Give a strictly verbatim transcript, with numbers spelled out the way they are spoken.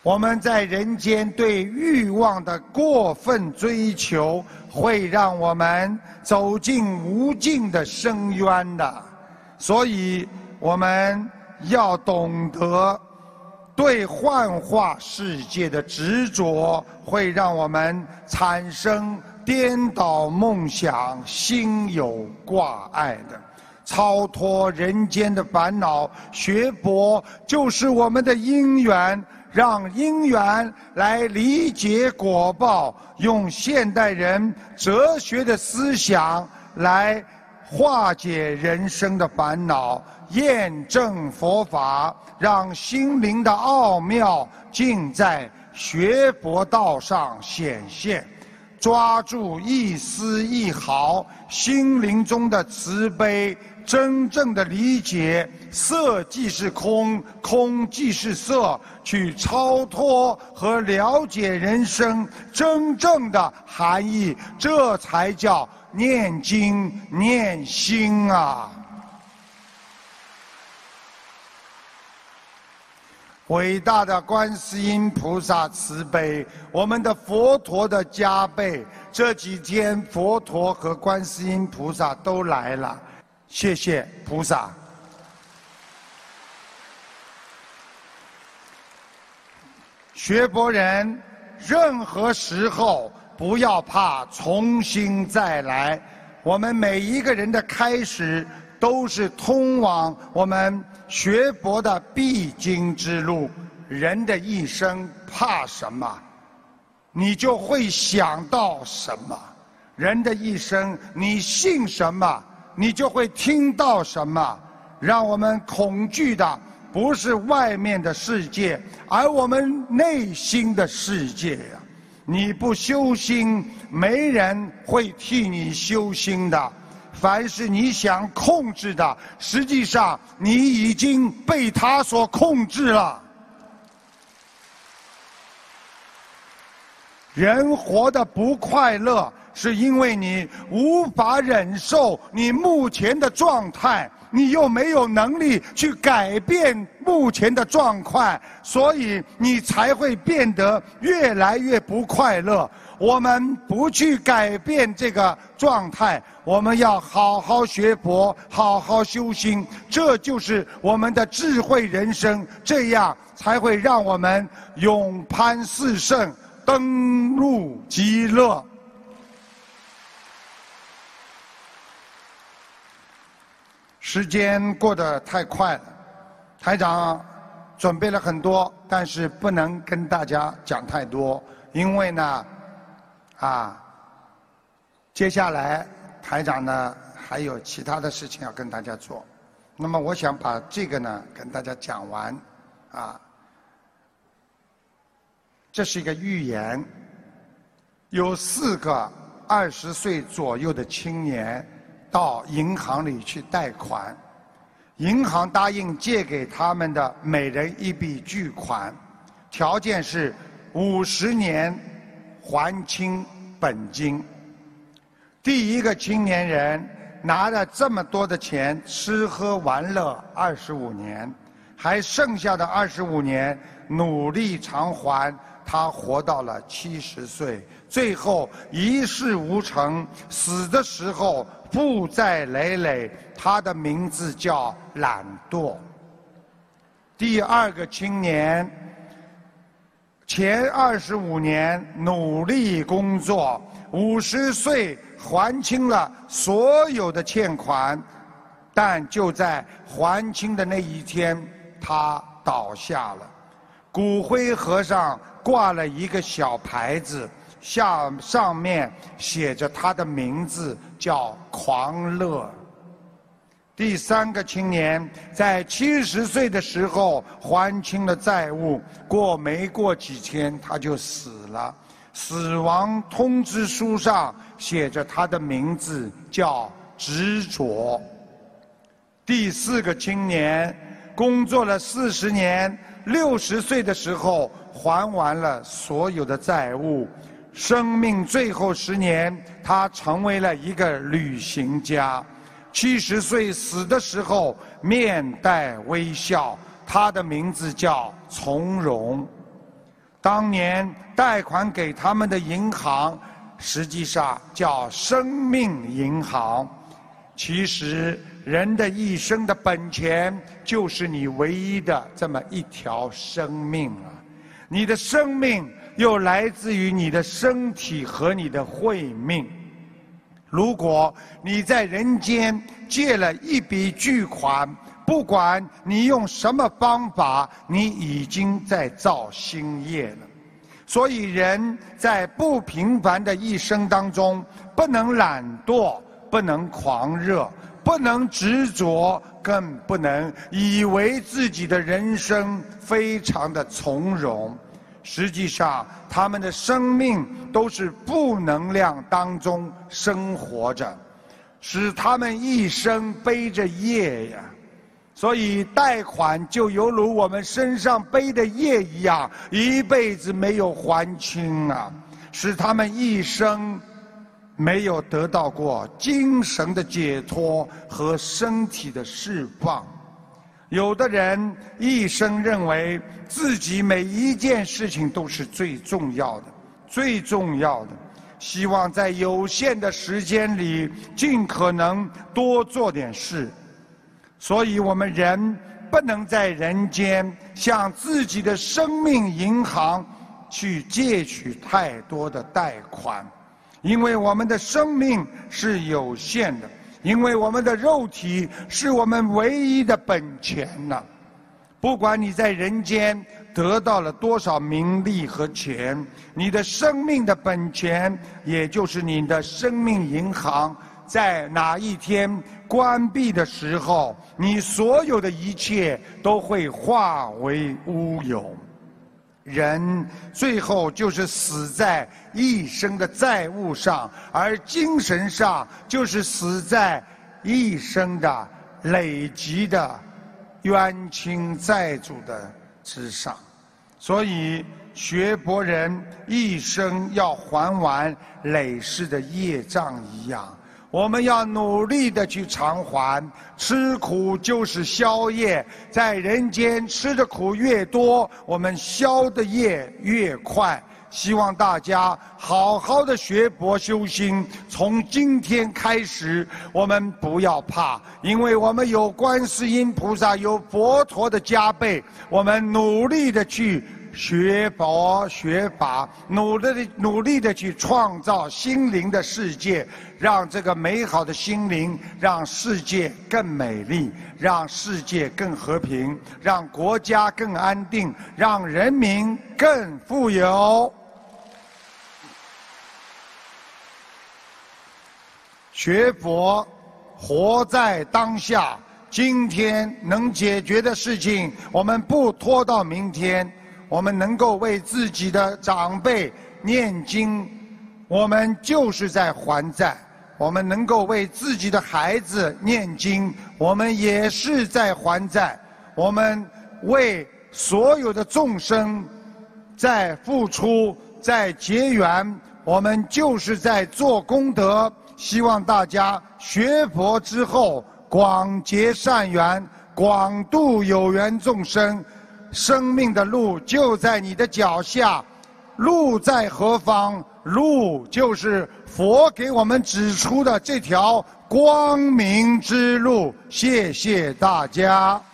我们在人间对欲望的过分追求，会让我们走进无尽的深渊的。所以，我们要懂得，对幻化世界的执着，会让我们产生颠倒梦想、心有挂碍的。超脱人间的烦恼，学佛就是我们的因缘。让因缘来理解果报，用现代人哲学的思想来化解人生的烦恼，验证佛法，让心灵的奥妙尽在学佛道上显现。抓住一丝一毫心灵中的慈悲，真正的理解色即是空，空即是色，去超脱和了解人生真正的含义，这才叫念经念心啊！伟大的观世音菩萨慈悲，我们的佛陀的加倍。这几天佛陀和观世音菩萨都来了，谢谢菩萨。学佛人任何时候不要怕重新再来，我们每一个人的开始都是通往我们学佛的必经之路。人的一生怕什么，你就会想到什么；人的一生，你信什么，你就会听到什么。让我们恐惧的不是外面的世界，而我们内心的世界呀！你不修心，没人会替你修心的。凡是你想控制的，实际上你已经被他所控制了。人活得不快乐，是因为你无法忍受你目前的状态，你又没有能力去改变目前的状况，所以你才会变得越来越不快乐。我们不去改变这个状态，我们要好好学佛，好好修心，这就是我们的智慧人生，这样才会让我们永攀四圣，登入极乐。时间过得太快了，台长准备了很多，但是不能跟大家讲太多，因为呢，啊，接下来台长呢还有其他的事情要跟大家做，那么我想把这个呢跟大家讲完，啊。这是一个预言，有四个二十岁左右的青年到银行里去贷款，银行答应借给他们的每人一笔巨款，条件是五十年还清本金。第一个青年人拿了这么多的钱，吃喝玩乐二十五年，还剩下的二十五年努力偿还。他活到了七十岁，最后一事无成，死的时候负债累累。他的名字叫懒惰。第二个青年，前二十五年努力工作，五十岁还清了所有的欠款，但就在还清的那一天，他倒下了。骨灰盒上挂了一个小牌子，下上面写着他的名字，叫狂乐。第三个青年在七十岁的时候还清了债务，过没过几天他就死了，死亡通知书上写着他的名字，叫执着。第四个青年工作了四十年，六十岁的时候还完了所有的债务，生命最后十年，他成为了一个旅行家。七十岁死的时候，面带微笑，他的名字叫从容。 当年贷款给他们的银行，实际上叫生命银行。其实人的一生的本钱，就是你唯一的这么一条生命啊！你的生命又来自于你的身体和你的慧命。如果你在人间借了一笔巨款，不管你用什么方法，你已经在造新业了。所以人在不平凡的一生当中，不能懒惰，不能狂热，不能执着，更不能以为自己的人生非常的从容。实际上，他们的生命都是负能量当中生活着，使他们一生背着业呀。所以贷款就犹如我们身上背的业一样，一辈子没有还清啊，使他们一生没有得到过精神的解脱和身体的释放。有的人一生认为自己每一件事情都是最重要的，最重要的，希望在有限的时间里尽可能多做点事。所以我们人不能在人间向自己的生命银行去借取太多的贷款，因为我们的生命是有限的，因为我们的肉体是我们唯一的本钱呐。不管你在人间得到了多少名利和钱，你的生命的本钱，也就是你的生命银行，在哪一天关闭的时候，你所有的一切都会化为乌有。人最后就是死在一生的债务上，而精神上就是死在一生的累积的冤亲债主的之上。所以学佛人一生要还完累世的业障一样，我们要努力的去偿还。吃苦就是消业，在人间吃的苦越多，我们消的业越快。希望大家好好的学佛修心，从今天开始，我们不要怕，因为我们有观世音菩萨，有佛陀的加被，我们努力的去学佛学法，努力的努力的去创造心灵的世界，让这个美好的心灵，让世界更美丽，让世界更和平，让国家更安定，让人民更富有。学佛，活在当下，今天能解决的事情，我们不拖到明天。我们能够为自己的长辈念经，我们就是在还债；我们能够为自己的孩子念经，我们也是在还债；我们为所有的众生在付出，在结缘，我们就是在做功德。希望大家学佛之后，广结善缘，广度有缘众生。生命的路就在你的脚下，路在何方？路就是佛给我们指出的这条光明之路。谢谢大家。